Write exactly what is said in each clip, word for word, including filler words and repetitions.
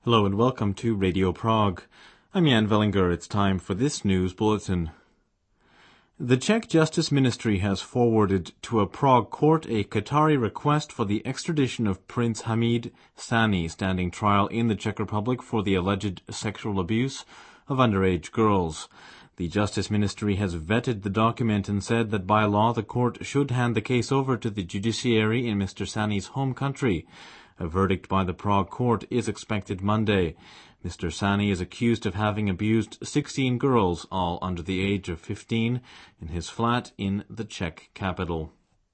Hello and welcome to Radio Prague. I'm Jan Vellinger. It's time for this news bulletin. The Czech Justice Ministry has forwarded to a Prague court a Qatari request for the extradition of Prince Hamid Sani, standing trial in the Czech Republic for the alleged sexual abuse of underage girls. The Justice Ministry has vetted the document and said that by law the court should hand the case over to the judiciary in Mister Sani's home country. A verdict by the Prague court is expected Monday. Mister Sani is accused of having abused sixteen girls, all under the age of fifteen, in his flat in the Czech capital.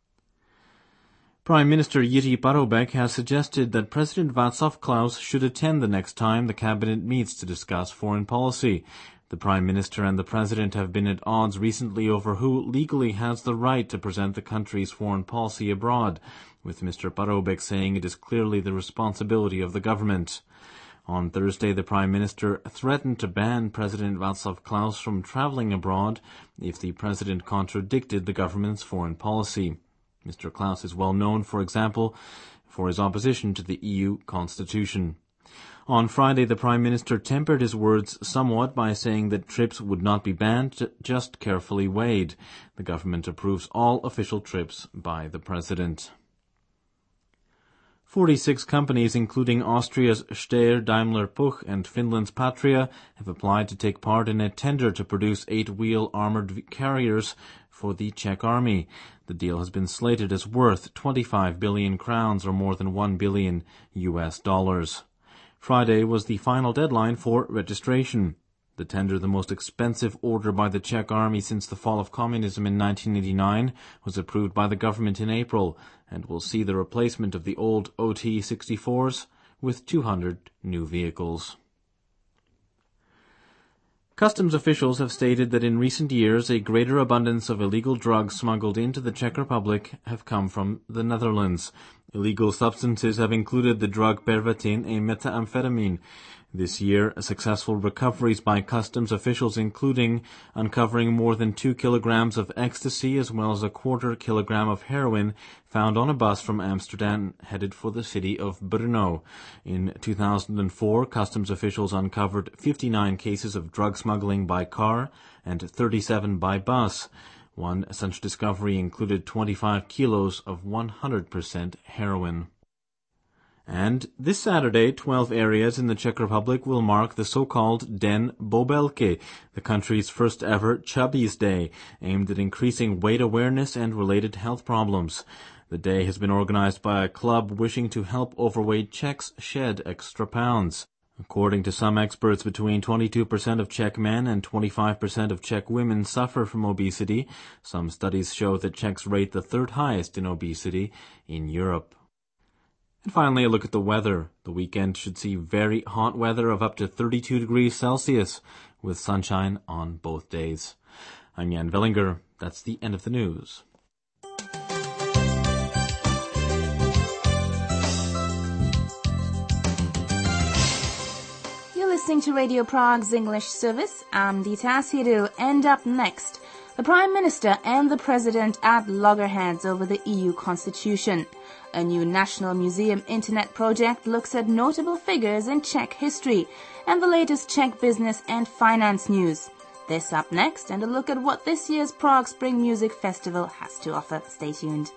Prime Minister Jiří Paroubek has suggested that President Václav Klaus should attend the next time the cabinet meets to discuss foreign policy. The Prime Minister and the President have been at odds recently over who legally has the right to present the country's foreign policy abroad, with Mister Paroubek saying it is clearly the responsibility of the government. On Thursday, the Prime Minister threatened to ban President Václav Klaus from traveling abroad if the President contradicted the government's foreign policy. Mister Klaus is well known, for example, for his opposition to the E U constitution. On Friday, the Prime Minister tempered his words somewhat by saying that trips would not be banned, just carefully weighed. The government approves all official trips by the President. Forty-six companies, including Austria's Steyr, Daimler Puch and Finland's Patria, have applied to take part in a tender to produce eight-wheel armored carriers for the Czech army. The deal has been slated as worth twenty-five billion crowns, or more than one billion U S dollars. Friday was the final deadline for registration. The tender, the most expensive order by the Czech army since the fall of communism in nineteen eighty-nine, was approved by the government in April and will see the replacement of the old O T sixty-fours with two hundred new vehicles. Customs officials have stated that in recent years a greater abundance of illegal drugs smuggled into the Czech Republic have come from the Netherlands. Illegal substances have included the drug Pervitin, a methamphetamine. This year, successful recoveries by customs officials including uncovering more than two kilograms of ecstasy as well as a quarter kilogram of heroin found on a bus from Amsterdam headed for the city of Brno. In two thousand four, customs officials uncovered fifty-nine cases of drug smuggling by car and thirty-seven by bus. One such discovery included twenty-five kilos of one hundred percent heroin. And this Saturday, twelve areas in the Czech Republic will mark the so-called Den Bobelky, the country's first ever Chubby's Day, aimed at increasing weight awareness and related health problems. The day has been organized by a club wishing to help overweight Czechs shed extra pounds. According to some experts, between twenty-two percent of Czech men and twenty-five percent of Czech women suffer from obesity. Some studies show that Czechs rate the third highest in obesity in Europe. And finally, a look at the weather. The weekend should see very hot weather of up to thirty-two degrees Celsius, with sunshine on both days. I'm Jan Vellinger. That's the end of the news. You're listening to Radio Prague's English service. I'm Dita Asiru, and up next, the Prime Minister and the President at loggerheads over the E U Constitution. A new National Museum Internet project looks at notable figures in Czech history and the latest Czech business and finance news. This up next, and a look at what this year's Prague Spring Music Festival has to offer. Stay tuned.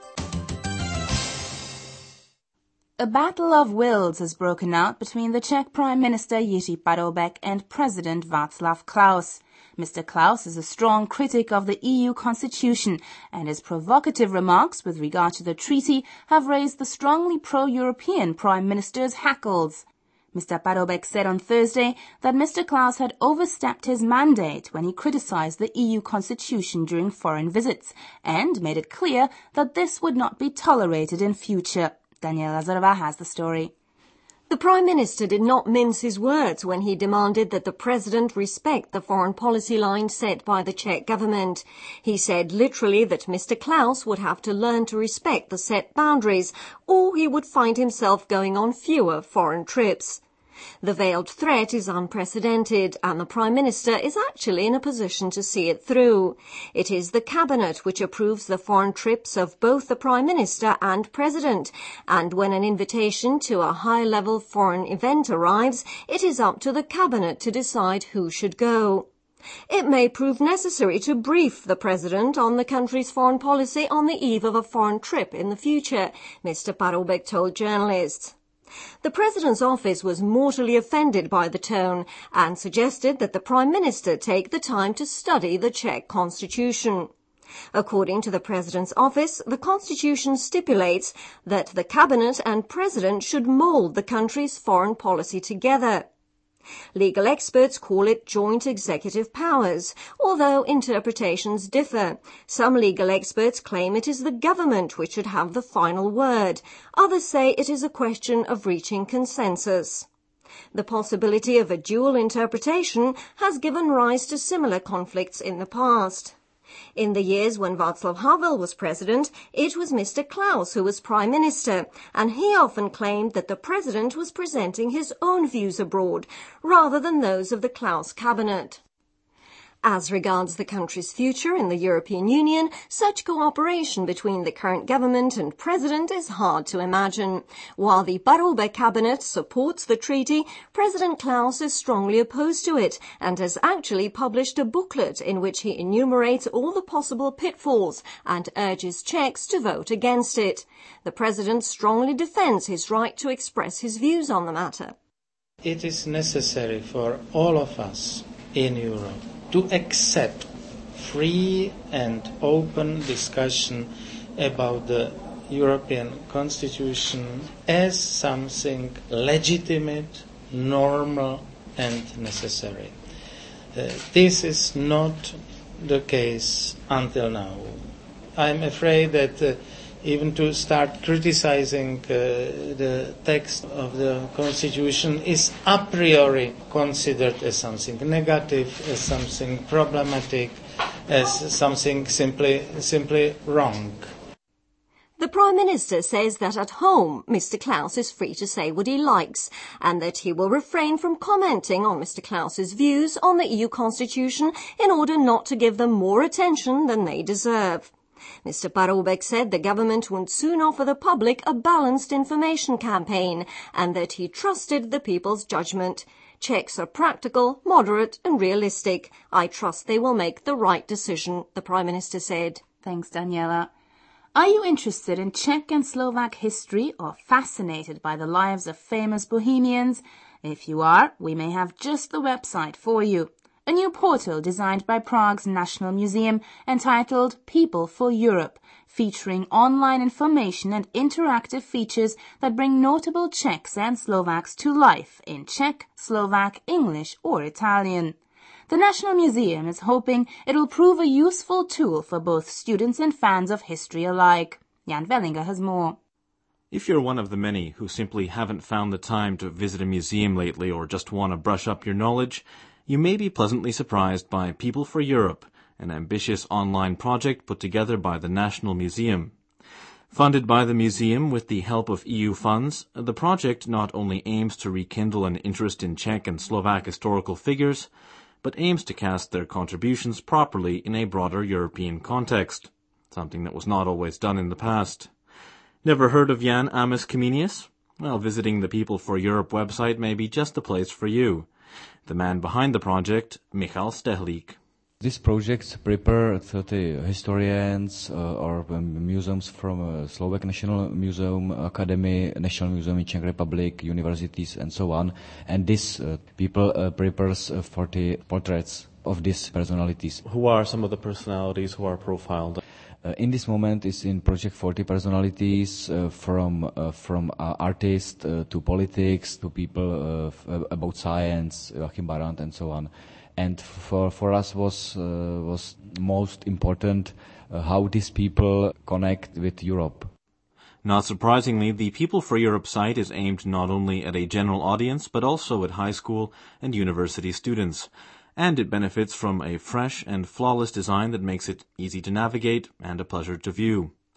A battle of wills has broken out between the Czech Prime Minister Jiří Paroubek and President Václav Klaus. Mister Klaus is a strong critic of the E U Constitution, and his provocative remarks with regard to the treaty have raised the strongly pro-European Prime Minister's hackles. Mister Paroubek said on Thursday that Mister Klaus had overstepped his mandate when he criticized the E U Constitution during foreign visits, and made it clear that this would not be tolerated in future. Daniela Lazarova has the story. The Prime Minister did not mince his words when he demanded that the President respect the foreign policy line set by the Czech government. He said literally that Mister Klaus would have to learn to respect the set boundaries, or he would find himself going on fewer foreign trips. The veiled threat is unprecedented, and the Prime Minister is actually in a position to see it through. It is the Cabinet which approves the foreign trips of both the Prime Minister and President, and when an invitation to a high-level foreign event arrives, it is up to the Cabinet to decide who should go. It may prove necessary to brief the President on the country's foreign policy on the eve of a foreign trip in the future, Mister Paroubek told journalists. The President's office was mortally offended by the tone and suggested that the Prime Minister take the time to study the Czech constitution. According to the President's office, the constitution stipulates that the Cabinet and President should mould the country's foreign policy together. Legal experts call it joint executive powers, although interpretations differ. Some legal experts claim it is the government which should have the final word. Others say it is a question of reaching consensus. The possibility of a dual interpretation has given rise to similar conflicts in the past. In the years when Václav Havel was president, it was Mister Klaus who was prime minister, and he often claimed that the president was presenting his own views abroad, rather than those of the Klaus cabinet. As regards the country's future in the European Union, such cooperation between the current government and president is hard to imagine. While the Paroubek cabinet supports the treaty, President Klaus is strongly opposed to it and has actually published a booklet in which he enumerates all the possible pitfalls and urges Czechs to vote against it. The president strongly defends his right to express his views on the matter. It is necessary for all of us in Europe to accept free and open discussion about the European Constitution as something legitimate, normal and necessary. Uh, this is not the case until now. I am afraid that uh, even to start criticizing uh, the text of the Constitution is a priori considered as something negative, as something problematic, as something simply, simply wrong. The Prime Minister says that at home, Mister Klaus is free to say what he likes, and that he will refrain from commenting on Mister Klaus's views on the E U Constitution in order not to give them more attention than they deserve. Mister Paroubek said the government would soon offer the public a balanced information campaign and that he trusted the people's judgment. Czechs are practical, moderate and realistic. I trust they will make the right decision, the Prime Minister said. Thanks, Daniela. Are you interested in Czech and Slovak history or fascinated by the lives of famous bohemians? If you are, we may have just the website for you. A new portal designed by Prague's National Museum entitled People for Europe, featuring online information and interactive features that bring notable Czechs and Slovaks to life in Czech, Slovak, English or Italian. The National Museum is hoping it will prove a useful tool for both students and fans of history alike. Jan Wellinger has more. If you're one of the many who simply haven't found the time to visit a museum lately or just want to brush up your knowledge, you may be pleasantly surprised by People for Europe, an ambitious online project put together by the National Museum. Funded by the museum with the help of E U funds, the project not only aims to rekindle an interest in Czech and Slovak historical figures, but aims to cast their contributions properly in a broader European context, something that was not always done in the past. Never heard of Jan Amos Comenius? Well, visiting the People for Europe website may be just the place for you. The man behind the project, Michal Stehlík. This project prepare thirty historians uh, or um, museums from uh, Slovak National Museum, Academy, National Museum in Czech Republic, universities and so on. And this uh, people uh, prepares uh, forty portraits of these personalities. Who are some of the personalities who are profiled? Uh, in this moment is in project forty personalities uh, from uh, from uh, artists uh, to politics to people uh, f- about science, Joachim Barand and so on. And for for us was uh, was most important uh, how these people connect with Europe. Not surprisingly, the People for Europe site is aimed not only at a general audience but also at high school and university students. And it benefits from a fresh and flawless design that makes it easy to navigate and a pleasure to view.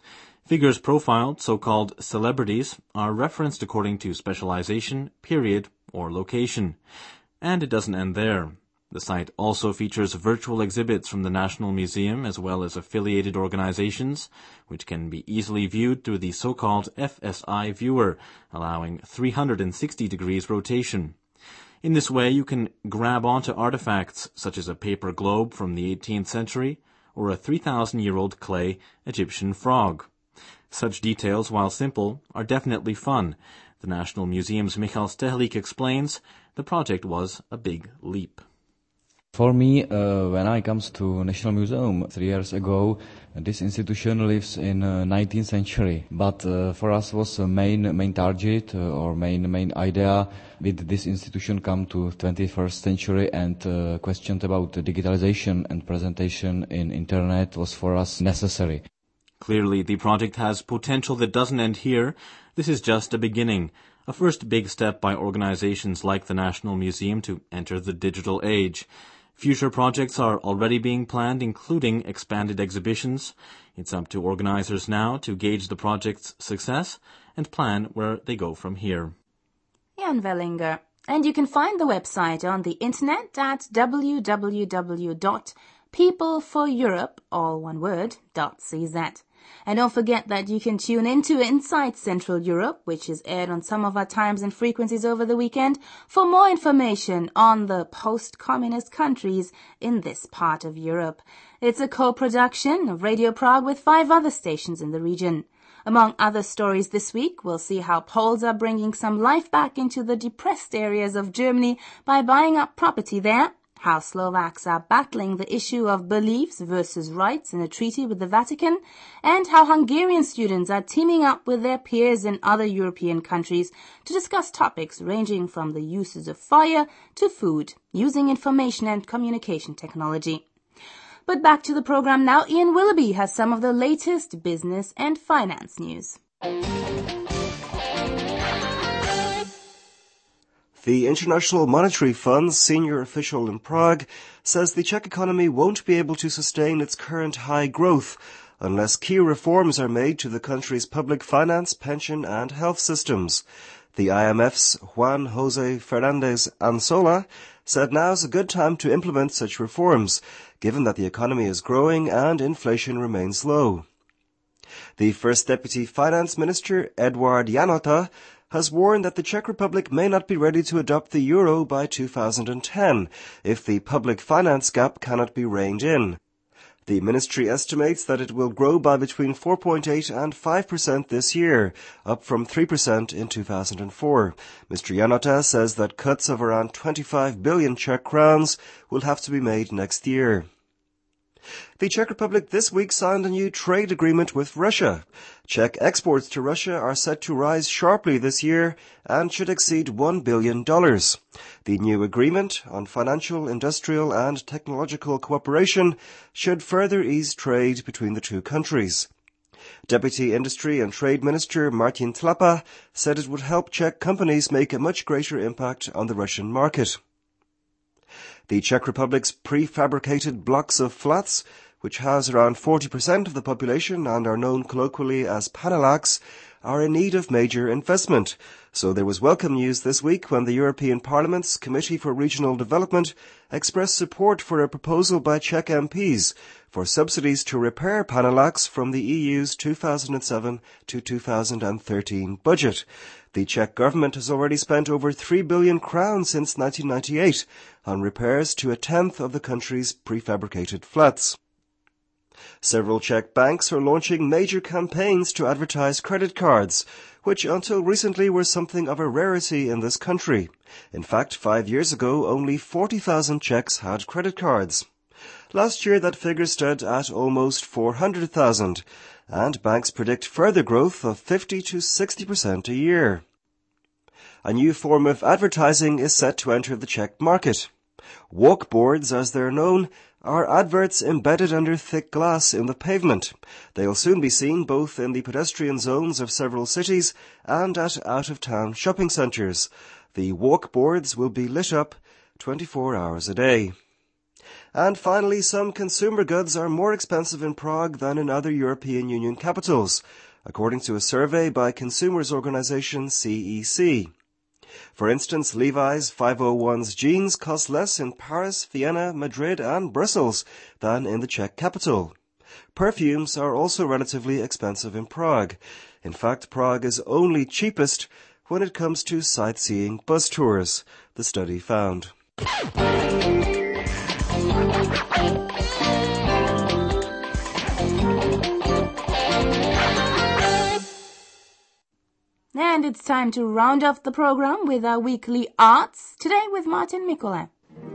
Figures profiled, so-called celebrities, are referenced according to specialization, period, or location. And it doesn't end there. The site also features virtual exhibits from the National Museum as well as affiliated organizations, which can be easily viewed through the so-called F S I viewer, allowing three hundred sixty degrees rotation. In this way, you can grab onto artifacts such as a paper globe from the eighteenth century or a three thousand year old clay Egyptian frog. Such details, while simple, are definitely fun. The National Museum's Michal Stehlik explains the project was a big leap. For me, uh, when I comes to National Museum three years ago, this institution lives in uh, nineteenth century. But uh, for us was a main main target uh, or main main idea with this institution come to twenty-first century, and uh, questions about digitalization and presentation in internet was for us necessary. Clearly, the project has potential that doesn't end here. This is just a beginning, a first big step by organizations like the National Museum to enter the digital age. Future projects are already being planned, including expanded exhibitions. It's up to organizers now to gauge the project's success and plan where they go from here. Jan Wellinger. And you can find the website on the internet at w w w dot people for europe, all one word, .cz. And don't forget that you can tune in to Inside Central Europe, which is aired on some of our times and frequencies over the weekend, for more information on the post-communist countries in this part of Europe. It's a co-production of Radio Prague with five other stations in the region. Among other stories this week, we'll see how Poles are bringing some life back into the depressed areas of Germany by buying up property there, how Slovaks are battling the issue of beliefs versus rights in a treaty with the Vatican, and how Hungarian students are teaming up with their peers in other European countries to discuss topics ranging from the uses of fire to food, using information and communication technology. But back to the program now. Ian Willoughby has some of the latest business and finance news. The International Monetary Fund's senior official in Prague says the Czech economy won't be able to sustain its current high growth unless key reforms are made to the country's public finance, pension and health systems. The I M F's Juan José Fernández Ansola said now's a good time to implement such reforms, given that the economy is growing and inflation remains low. The First Deputy Finance Minister, Eduard Janota, has warned that the Czech Republic may not be ready to adopt the euro by two thousand ten if the public finance gap cannot be reined in. The ministry estimates that it will grow by between four point eight and five percent this year, up from three percent in two thousand four. Mister Janota says that cuts of around twenty-five billion Czech crowns will have to be made next year. The Czech Republic this week signed a new trade agreement with Russia. Czech exports to Russia are set to rise sharply this year and should exceed one billion dollars. The new agreement on financial, industrial and technological cooperation should further ease trade between the two countries. Deputy Industry and Trade Minister Martin Tlapa said it would help Czech companies make a much greater impact on the Russian market. The Czech Republic's prefabricated blocks of flats, which house around forty percent of the population and are known colloquially as Paneláks, are in need of major investment. So there was welcome news this week when the European Parliament's Committee for Regional Development expressed support for a proposal by Czech M Ps for subsidies to repair Paneláks from the E U's two thousand seven to two thousand thirteen budget. The Czech government has already spent over three billion crowns since nineteen ninety-eight on repairs to a tenth of the country's prefabricated flats. Several Czech banks are launching major campaigns to advertise credit cards, which until recently were something of a rarity in this country. In fact, five years ago, only forty thousand Czechs had credit cards. Last year, that figure stood at almost four hundred thousand, and banks predict further growth of fifty to sixty percent a year. A new form of advertising is set to enter the Czech market. Walkboards, as they're known, are adverts embedded under thick glass in the pavement. They'll soon be seen both in the pedestrian zones of several cities and at out-of-town shopping centres. The walkboards will be lit up twenty-four hours a day. And finally, some consumer goods are more expensive in Prague than in other European Union capitals. according to a survey by consumers organization C E C. For instance, Levi's five oh one's jeans cost less in Paris, Vienna, Madrid and Brussels than in the Czech capital. Perfumes are also relatively expensive in Prague. In fact, Prague is only cheapest when it comes to sightseeing bus tours, the study found. And it's time to round off the program with our weekly arts, today with Martin Mikula.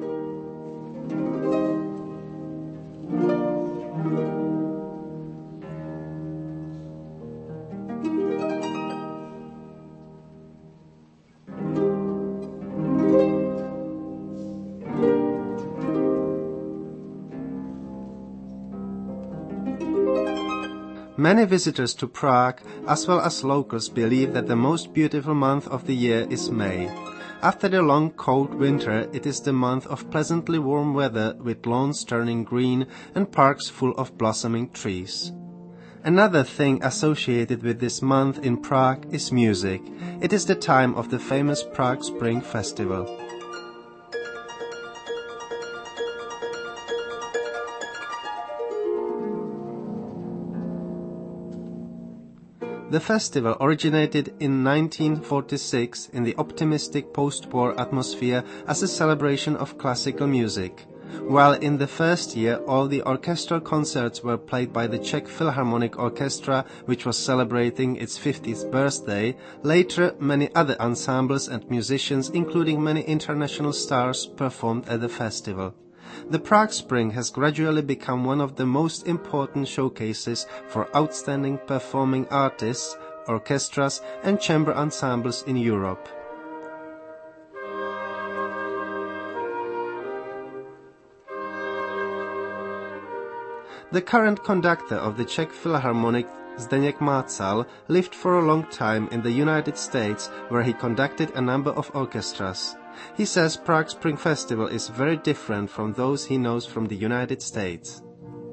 Many visitors to Prague, as well as locals, believe that the most beautiful month of the year is May. After the long cold winter, it is the month of pleasantly warm weather with lawns turning green and parks full of blossoming trees. Another thing associated with this month in Prague is music. It is the time of the famous Prague Spring Festival. The festival originated in nineteen forty-six in the optimistic post-war atmosphere as a celebration of classical music. While in the first year all the orchestral concerts were played by the Czech Philharmonic Orchestra, which was celebrating its fiftieth birthday, later many other ensembles and musicians, including many international stars, performed at the festival. The Prague Spring has gradually become one of the most important showcases for outstanding performing artists, orchestras and chamber ensembles in Europe. The current conductor of the Czech Philharmonic, Zdeněk Mácal, lived for a long time in the United States, where he conducted a number of orchestras. He says Prague Spring Festival is very different from those he knows from the United States.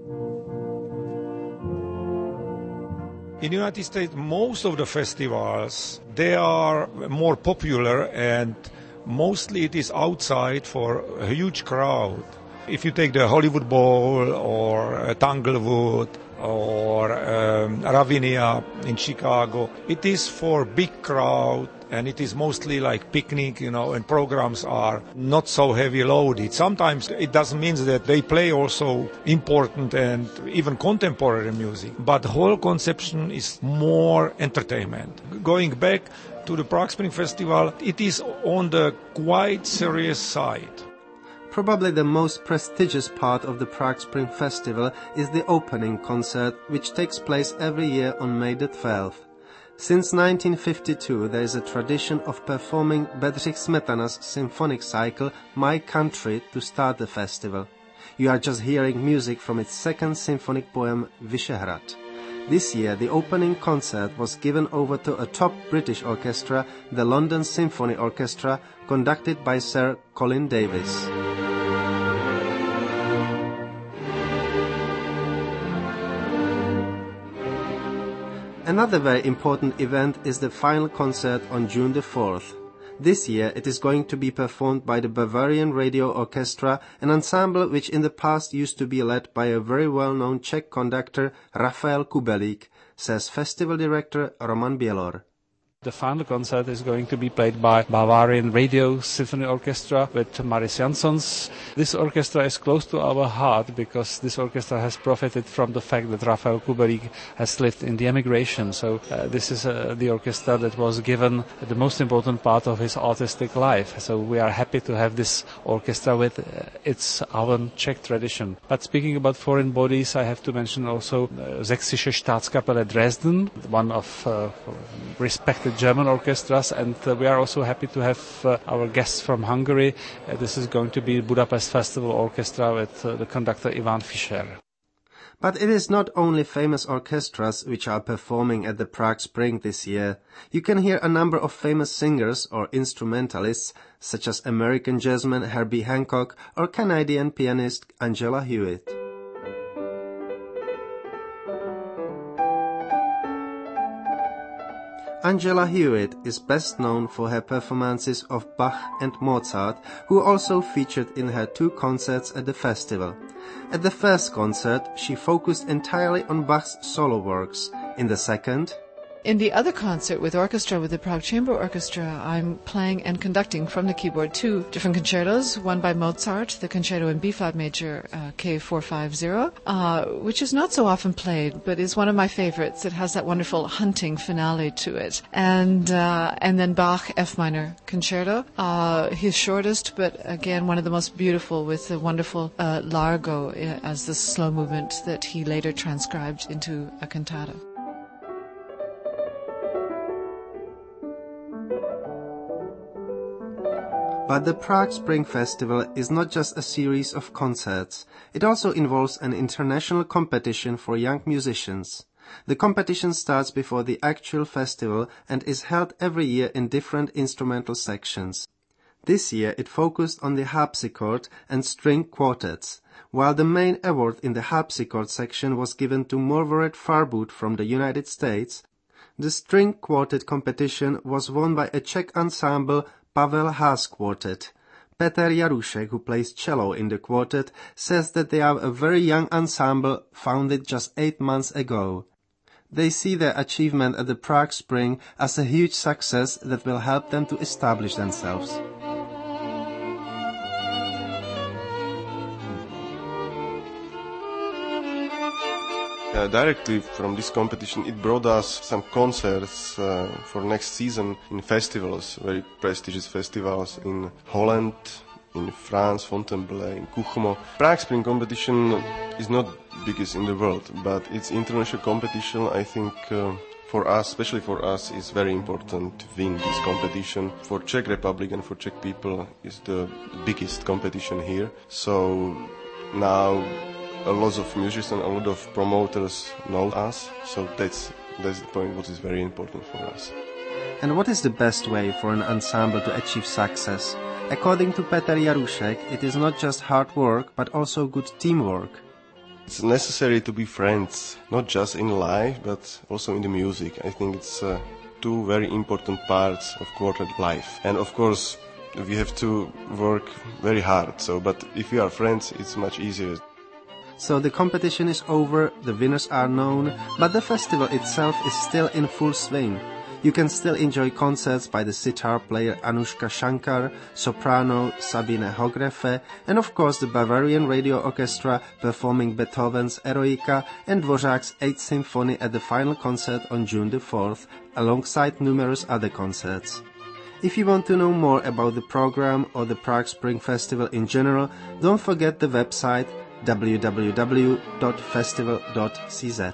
In the United States, most of the festivals, they are more popular and mostly it is outside for a huge crowd. If you take the Hollywood Bowl or Tanglewood or um, Ravinia in Chicago, it is for big crowd and it is mostly like picnic, you know, and programs are not so heavy loaded. Sometimes it doesn't mean that they play also important and even contemporary music, but the whole conception is more entertainment. Going back to the Prague Spring Festival, it is on the quite serious side. Probably the most prestigious part of the Prague Spring Festival is the opening concert, which takes place every year on May the twelfth. Since nineteen fifty-two, there is a tradition of performing Bedřich Smetana's symphonic cycle, My Country, to start the festival. You are just hearing music from its second symphonic poem, Vyšehrad. This year, the opening concert was given over to a top British orchestra, the London Symphony Orchestra, conducted by Sir Colin Davis. Another very important event is the final concert on June the fourth. This year it is going to be performed by the Bavarian Radio Orchestra, an ensemble which in the past used to be led by a very well-known Czech conductor, Rafael Kubelik, says festival director Roman Bielor. The final concert is going to be played by Bavarian Radio Symphony Orchestra with Maris Jansons. This orchestra is close to our heart because this orchestra has profited from the fact that Rafael Kubelik has lived in the emigration. So uh, this is uh, the orchestra that was given the most important part of his artistic life. So we are happy to have this orchestra with uh, its own Czech tradition. But speaking about foreign bodies, I have to mention also uh, Sächsische Staatskapelle Dresden, one of uh, respected German orchestras, and uh, we are also happy to have uh, our guests from Hungary. Uh, this is going to be Budapest Festival Orchestra with uh, the conductor Ivan Fischer. But it is not only famous orchestras which are performing at the Prague Spring this year. You can hear a number of famous singers or instrumentalists, such as American jazzman Herbie Hancock or Canadian pianist Angela Hewitt. Angela Hewitt is best known for her performances of Bach and Mozart, who also featured in her two concerts at the festival. At the first concert, she focused entirely on Bach's solo works. In the second, in the other concert with orchestra, with the Prague Chamber Orchestra, I'm playing and conducting from the keyboard two different concertos, one by Mozart, the concerto in B-flat major, uh, K four fifty, uh, which is not so often played, but is one of my favorites. It has that wonderful hunting finale to it. And uh, and then Bach F minor concerto, uh, his shortest, but again, one of the most beautiful, with the wonderful uh, largo uh, as the slow movement that he later transcribed into a cantata. But the Prague Spring Festival is not just a series of concerts. It also involves an international competition for young musicians. The competition starts before the actual festival and is held every year in different instrumental sections. This year it focused on the harpsichord and string quartets, while the main award in the harpsichord section was given to Morvoret Farbut from the United States. The string quartet competition was won by a Czech ensemble, Pavel Haas Quartet. Peter Jarušek, who plays cello in the quartet, says that they are a very young ensemble founded just eight months ago. They see their achievement at the Prague Spring as a huge success that will help them to establish themselves. Uh, directly from this competition, it brought us some concerts uh, for next season in festivals, very prestigious festivals in Holland, in France, Fontainebleau, in Kuchmo. Prague Spring competition is not biggest in the world, but it's international competition. I think uh, for us, especially for us, it's very important to win this competition. For Czech Republic and for Czech people, it's the biggest competition here. So now a lot of musicians, a lot of promoters know us, so that's that's the point what is very important for us. And what is the best way for an ensemble to achieve success? According to Peter Jarušek, it is not just hard work, but also good teamwork. It's necessary to be friends, not just in life, but also in the music. I think it's uh, two very important parts of quartet life. And of course, we have to work very hard. So, but if we are friends, it's much easier. So the competition is over, the winners are known, but the festival itself is still in full swing. You can still enjoy concerts by the sitar player Anushka Shankar, soprano Sabine Hogrefe, and of course the Bavarian Radio Orchestra performing Beethoven's Eroica and Dvořák's Eighth Symphony at the final concert on June the fourth, alongside numerous other concerts. If you want to know more about the program or the Prague Spring Festival in general, don't forget the website w w w dot festival dot c z.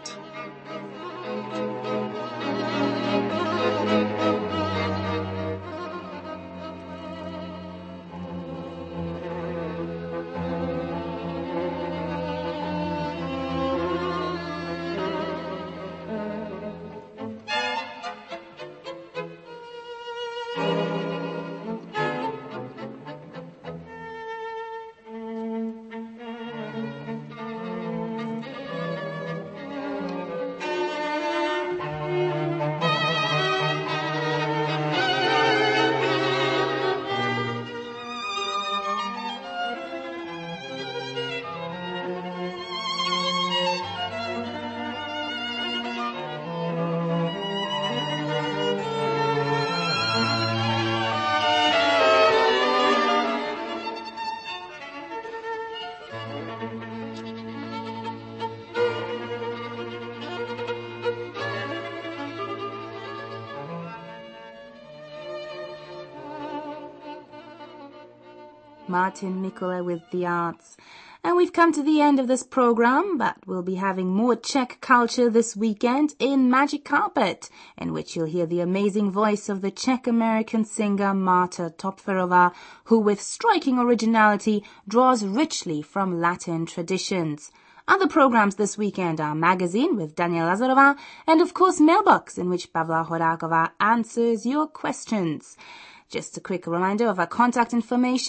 Martin Mikula with the arts. And we've come to the end of this program, but we'll be having more Czech culture this weekend in Magic Carpet, in which you'll hear the amazing voice of the Czech-American singer Marta Topferová, who with striking originality draws richly from Latin traditions. Other programs this weekend are Magazine with Daniela Lazarová and of course Mailbox, in which Pavla Horáková answers your questions. Just a quick reminder of our contact information.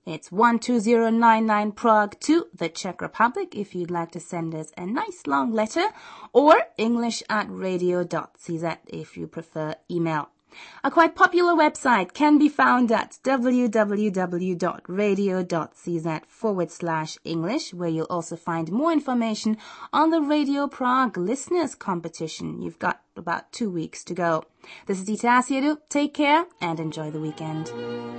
It's one two zero nine nine Prague to the Czech Republic if you'd like to send us a nice long letter, or English at radio dot c z if you prefer email. A quite popular website can be found at w w w dot radio dot c z forward slash English, where you'll also find more information on the Radio Prague Listeners Competition. You've got about two weeks to go. This is Dita Asiedu. Take care and enjoy the weekend.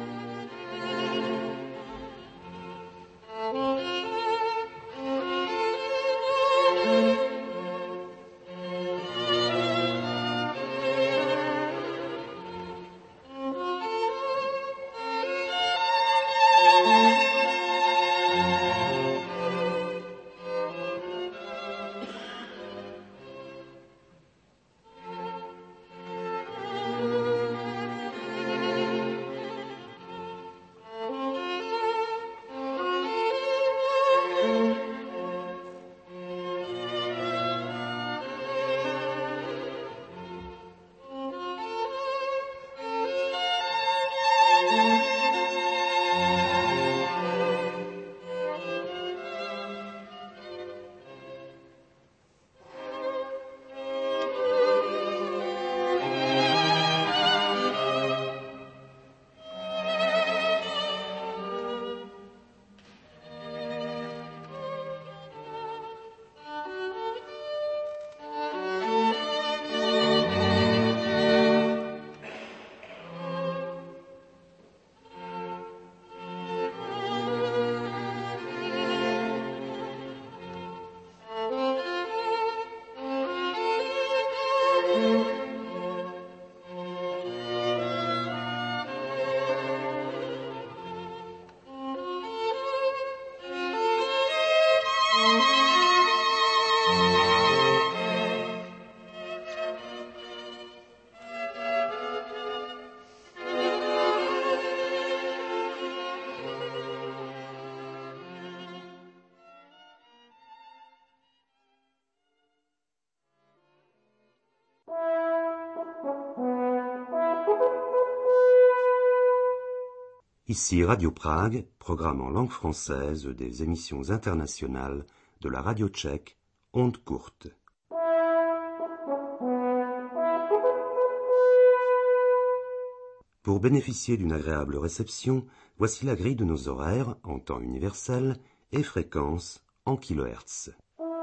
Ici Radio Prague, programme en langue française des émissions internationales de la radio tchèque, ondes courtes. Pour bénéficier d'une agréable réception, voici la grille de nos horaires en temps universel et fréquence en kilohertz.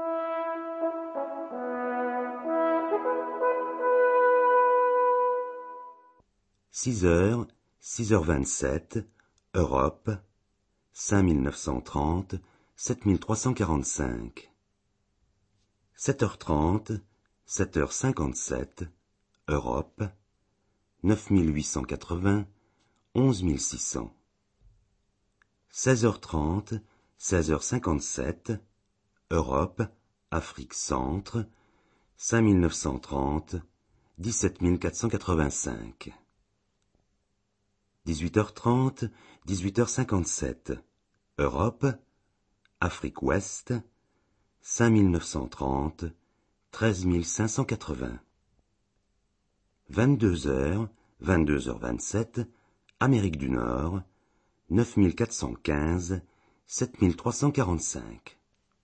six heures, six heures vingt-sept, Europe, cinq mille neuf cent trente, sept mille trois cent quarante-cinq. sept heures trente, sept heures cinquante-sept, Europe, neuf mille huit cent quatre-vingts, onze mille six cents. seize heures trente, seize heures cinquante-sept, Europe, Afrique centre, cinq mille neuf cent trente, dix-sept mille quatre cent quatre-vingt-cinq. dix-huit heures trente, dix-huit heures cinquante-sept, Europe, Afrique ouest, cinq mille neuf cent trente, treize mille cinq cent quatre-vingts. vingt-deux heures, vingt-deux heures vingt-sept, Amérique du Nord, neuf mille quatre cent quinze, sept mille trois cent quarante-cinq.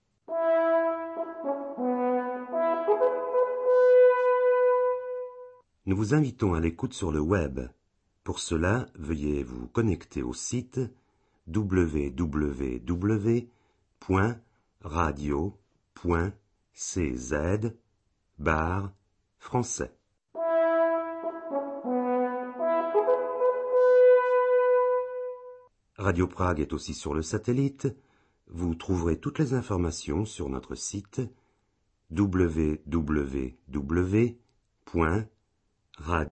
Nous vous invitons à l'écoute sur le web. Pour cela, veuillez vous connecter au site w w w point radio point c z barre français. Radio Prague est aussi sur le satellite. Vous trouverez toutes les informations sur notre site w w w point radio